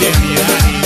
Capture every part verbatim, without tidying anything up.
میرانی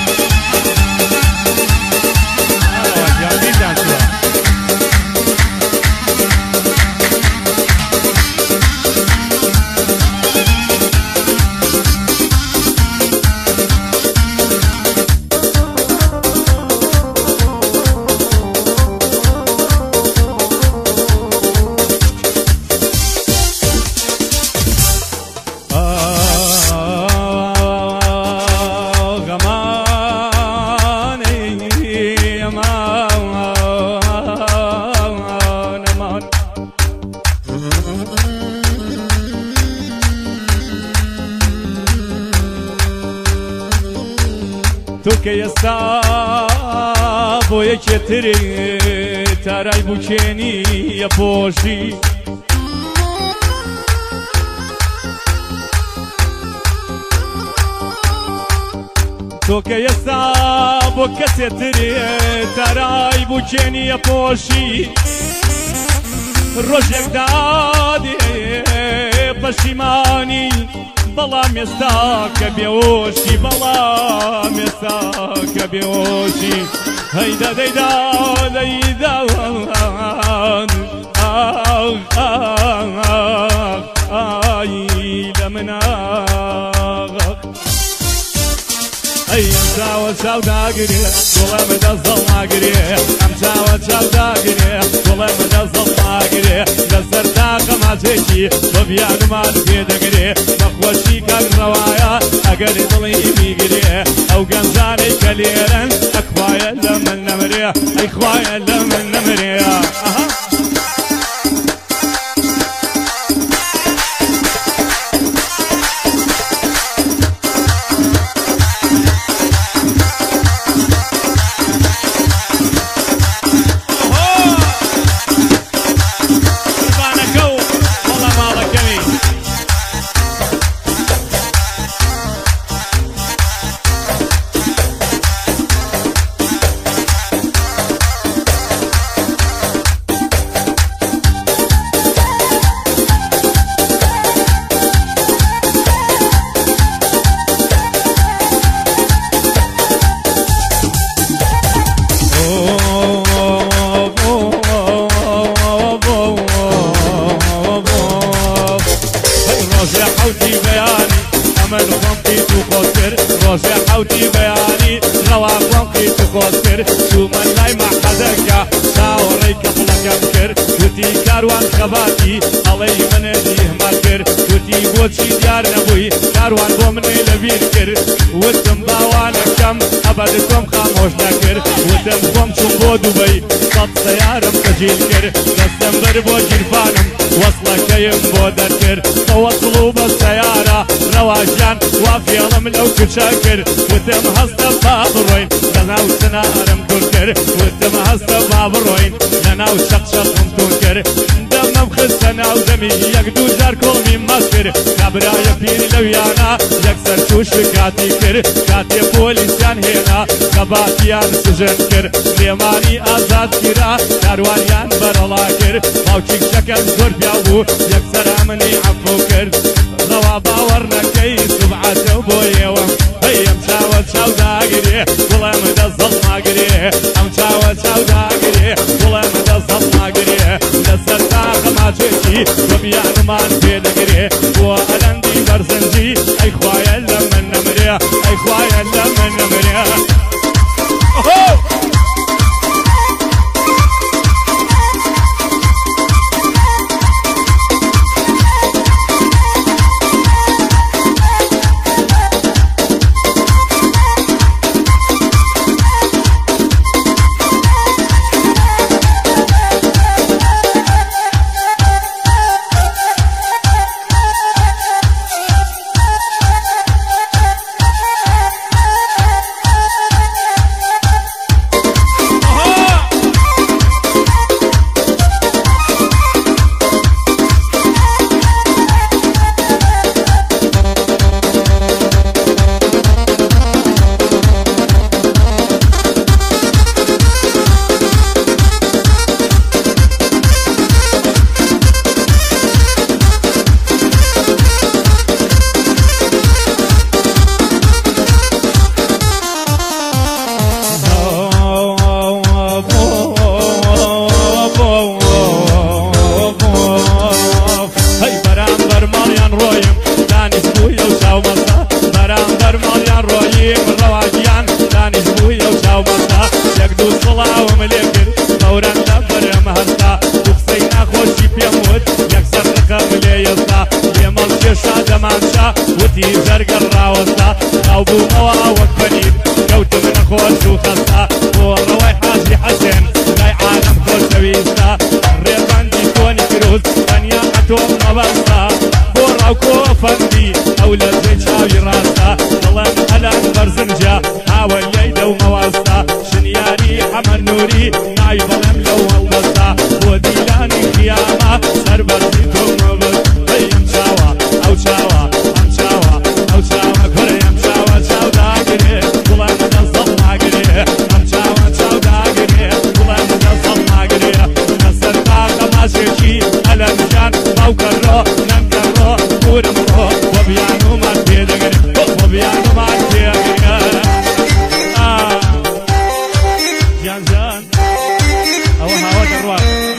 تو که ئێستا بۆ یەکێترێ تارای بووکێنی یەپۆشی تۆ کە ئێستا بۆ کەسێترێ تارای بووکێنی یەپۆشی ڕۆژێک دادێ پەشیمانی بەڵام ئێستا کە بێهۆشی بەڵام ئێستا کە بێهۆشی هەیدا دەیدا دەیدا ئای لە مناغ ئەی ئەم چاوە چاو داگرێ گوڵە مەدەست دڵ ناگرێ ئەم چاوە چاو داگرێ گوڵە مەدەست دڵ ناگرێ لەسەر تاقە ماچێکی بە بیانمان پێدەگرێ بەخۆشی کەک ڕەوایە ئەگەر دڵی میگرێ ئەو گەنجانەی کە لێرەن ئەخوایە لە من نەمرێ ئەی خوایە لە من نەمرێ ڕۆژێ حەوتی بەیانی ڕەواڵڵەم قیت و خۆزکر چوومە لای مەحەدەکە چاوەڕێی کەپڵەکەم کرد گوتی کاروان خەباتی ئەڵەی منێتی هەمات کرد گوتی بۆچی دیار نەبووی کاروان بۆ منێ لەبیر کرد وتم باوانەکەم ئەبەد تۆم خامۆش نەکرد وتم خۆم چوم بۆ دووبەی سەد سەیارم تەجیل کرد دەستم بەر بۆ گیرفانم وەسڵەکەیم بۆ دەرکرد بەوەسڵ و بە سەیارە ڕەواژیان وا فێڵم لەو کچە کرد وتم هەستە با بڕۆین لەناو سنارم توور کرد وتم هەستە با بڕۆین لەناو شەقشەقم توور کرد دەمەم خستە ناو دەمی یەک دوو جار کۆمی مەست کرد کابرایە پیری لەویانە یەکسەر تووش کاتی کرد کاتێ پۆلیسیان هێنا خەباتیان سژن کرد لێمانی ئازاد گیرا کاروانیان بەرەڵا کرد باوکی کچەکەم زۆر پیاو بوو یەکسەر ئەمنی عەفو کرد ڕەوا باوەڕ نەکەی سوبعەتە بۆ ئێوەم هەی ئەم چاوە چاو داگرێ گوڵە مەدەست دڵ ناگرێ ئەم چاوە چاو داگرێ گوڵە مەدەست دڵ ناگرێ لەسەر تاقە ماچێکی بە بیانمان پێدەگرێ بۆ ئەلەندی بەرزەنجی ئەی خوایە لە من نەمرێ ئەی خوایە لە من نەمرێ وەکبەنیر کەوتم نەخۆش و خەستا بۆ ڕەوای حاجی حەسێن لای عالەم خۆشەویستە ڕێبەندی تۆنی کروز تەنیا ئەتۆم مەبەستە بۆ ڕاوکۆ فەندی ئەو لەرزەی چاوی ڕاستە دڵم هەلان بەرزنجە هاوە لێی دەو مەوەستە شنیاری حەمەد نووری ناوی بەڵێم لەو هەڵبەستە بۆ دیلانی قیامە سەر بەرزی تۆ مەبەست ئەم چاوە ئەو چاوە ئەم چاوە ئەو چاوە کوڕی ئەم چاوە چاو داگرێ گوڵم دەستەڵ ناگرێ ئەم چاوە چاو داگرێ گوڵم دەستەڵ ناگرێ لەسەر تاقە ماچێکی ئەلەمجان باوکەڕۆ نەمکەڕۆ پورم ڕۆ بۆ بیانومان پێدەگرێ بۆ بیانومان پێدەگرێ جان جان ئەوە هاوە دەڕوات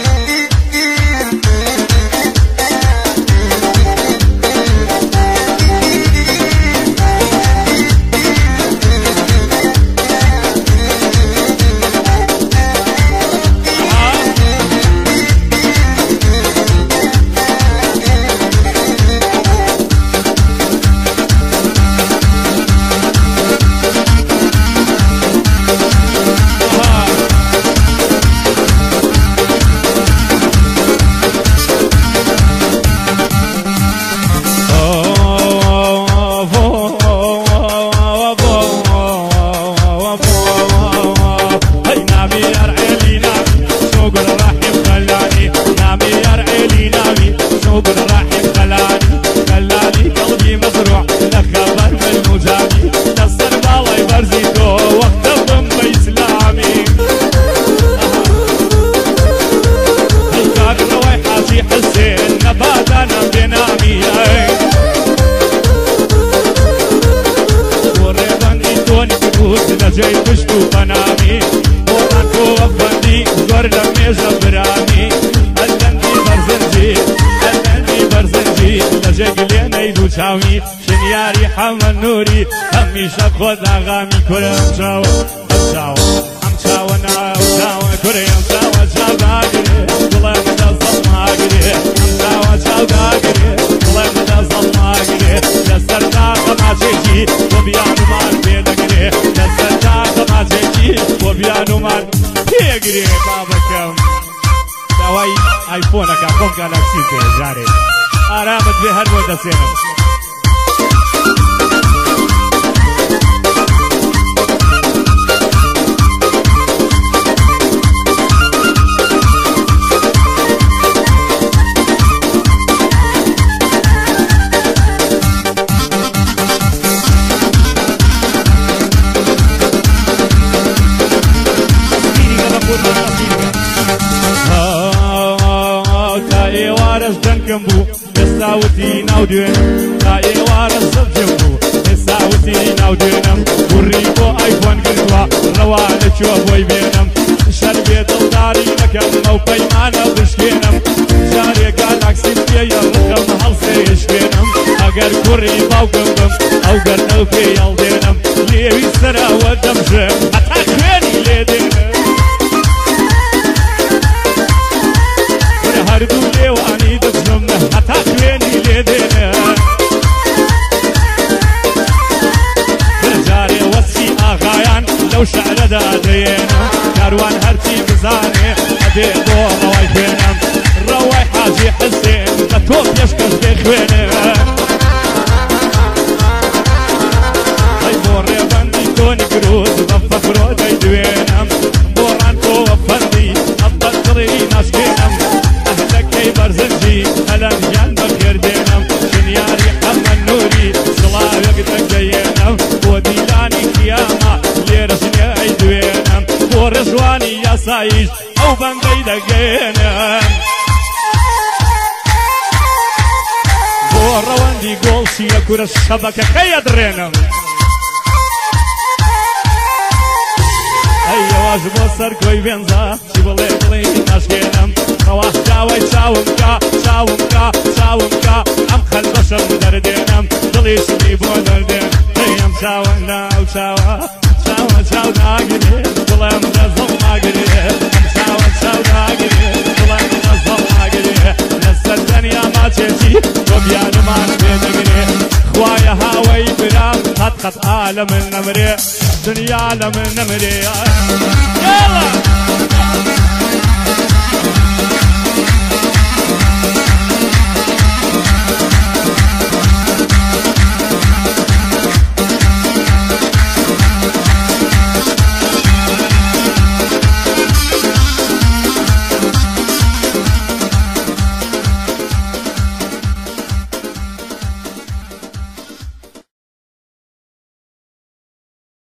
جاي بشتو بنامي بورانكو وفندي زور لميزة برامي الدندي برزنجي الدندي برزنجي لجاي قلينا يدو شاوي شنياري حمل نوري هميشة خود أغامي كوري أمشاوة أمشاوة أمشاوة ناو شاوة كوري أمشاوة شاو داقري والله مدى صلما قري أمشاوة شاو داقري والله مدى صلما قري لسر داقة ما تيجي وبيانو مال بيدقري لسر بۆ بیانومان پێگرێ بابەکەم داوای ئایفۆنەکە خۆم گالاکسی پێ جارێ ئارامت بێ هەر بۆ دەسێنم ئێستاوتی ناودێنم تا ئێوارە زەبجێم بوو ئێستاوتی ناودێنم کوڕی بۆ ئایفۆن گرتووە ڕەوا لەکوێ بۆی بێنم شەر بێ دڵداری نەکەم ئەو پەیمانە بشکێنم جارێ گالاکسیم پێیە ڕقم هەڵسێشکێنم ئەگەر کوڕی باوکم بم ئەو گەرنە پێ هەڵدێنم لێوی سەراوە دەمژێم هەتا خوێنی لێ دێنم هەردوو لێوانی دەچم هەتا خوێنی لێ دێنە جارێ وەسی ئاغایان لەو شعرەدا دەێنم کاروان هەرچی بزانێ ئەدێ بۆ ڕەوای خوێنم ڕەوای حاجی حەسێن بە تۆ پێشکەش دێ خوێنە ئەی بۆ ڕێبەندی تۆنی کروز بە فەقرۆ دەیدوێنم بۆ ڕانکۆ وەفەندی ئەبەت دڵی ناشکێنم ئەهلەکەی بەرزنجی ئەلەمجان بەکردێنم شنیاری حەمەد نووری سڵاوێک دەگەیێنم بۆ دیلانی قیامە لێرە ژنێ ئەیدوێنم بۆ ڕێژوانی یاساییش ئەو بەندەی دەگەێنم بۆ ڕەوەندی گۆڵشیە کورە شەبەکەکەی ئەدڕێنم ئەی ئەواژ بۆ سەر کۆی بێنزە چی بڵێ بڵێ ناشکێنم ڕەوا چاوەی چاوم کا چاوم کا چاوم کا ئەم خەلبەشەم دەردێنم دڵیشمی بۆ دەردێن ئەم چاوە ناو چاوە چاوە چاو ناگرێ دڵێم دەزەڵ ناگرێ ئەم چاوە چاو ناگرێ دڵێم دەزەڵ ناگرێ لەسەر تەنیا ماچێکی تۆ بیانمان پێدەگرێ خوایە هاوەی برام هەت فقط عالم النمري دنيا عالم النمري يلا